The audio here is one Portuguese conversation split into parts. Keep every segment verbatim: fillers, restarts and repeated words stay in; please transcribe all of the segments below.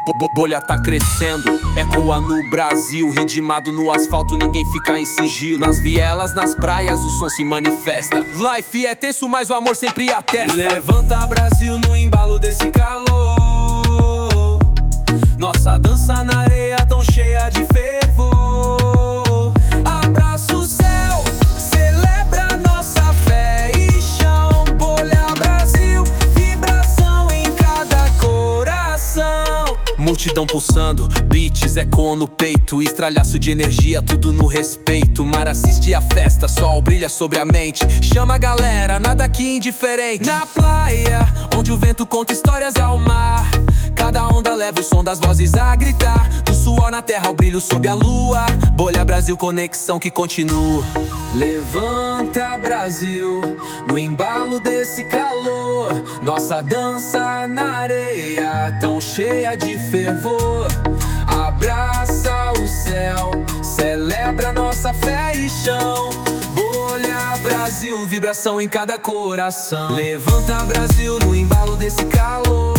bo- bolha tá crescendo, ecoa no Brasil, ritmado no asfalto, ninguém fica em sigilo. Nas vielas, nas praias, o som se manifesta. Life é tenso, mas o amor sempre atesta. Levanta Brasil no embalo desse calor. Nossa dança na areia tão cheia de fervor. Abraça o céu, celebra nossa fé e chão. Bolha Brasil, vibração em cada coração. Multidão pulsando, beats ecoam no peito, estralhaço de energia, tudo no respeito. Mar assiste a festa, sol brilha sobre a mente, chama a galera, nada aqui indiferente. Na praia, onde o vento conta histórias ao mar, cada onda leva o som das vozes a gritar. Do suor na terra, o brilho sob a lua. Bolha Brasil, conexão que continua. Levanta Brasil, no embalo desse calor. Nossa dança na areia, tão cheia de fervor. Abraça o céu, celebra nossa fé e chão. Bolha Brasil, vibração em cada coração. Levanta Brasil, no embalo desse calor.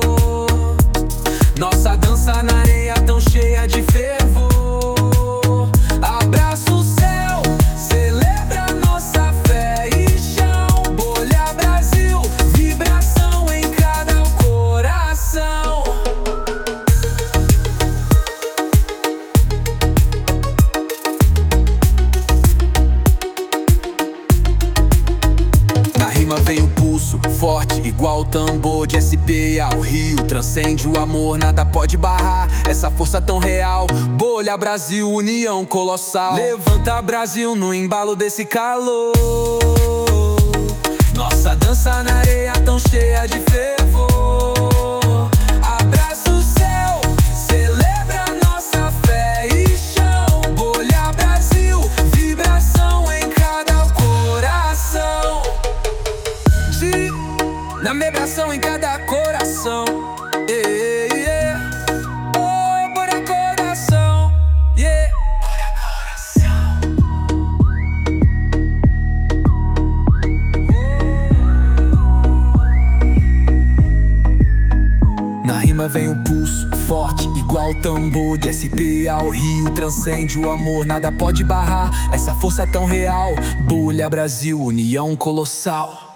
Nossa dança na areia tão cheia de fervor. Abraça o céu, celebra nossa fé e chão. Bolha Brasil, vibração em cada coração. Na rima vem o pulso, forte igual tambor de S P ao rio. Transcende o amor, nada pode barrar essa força tão real. Bolha Brasil, união colossal. Levanta Brasil no embalo desse calor. Nossa dança na areia tão cheia de fervor. Abraça o céu, celebra nossa fé e chão. Bolha Brasil, vibração em cada coração. Na vibração em cada coração. Yeah, yeah. Oh, bora coração. Yeah. Bora coração. Na rima vem o pulso, forte igual tambor de S P ao rio. Transcende o amor, nada pode barrar essa força tão real. Bolha Brasil, união colossal.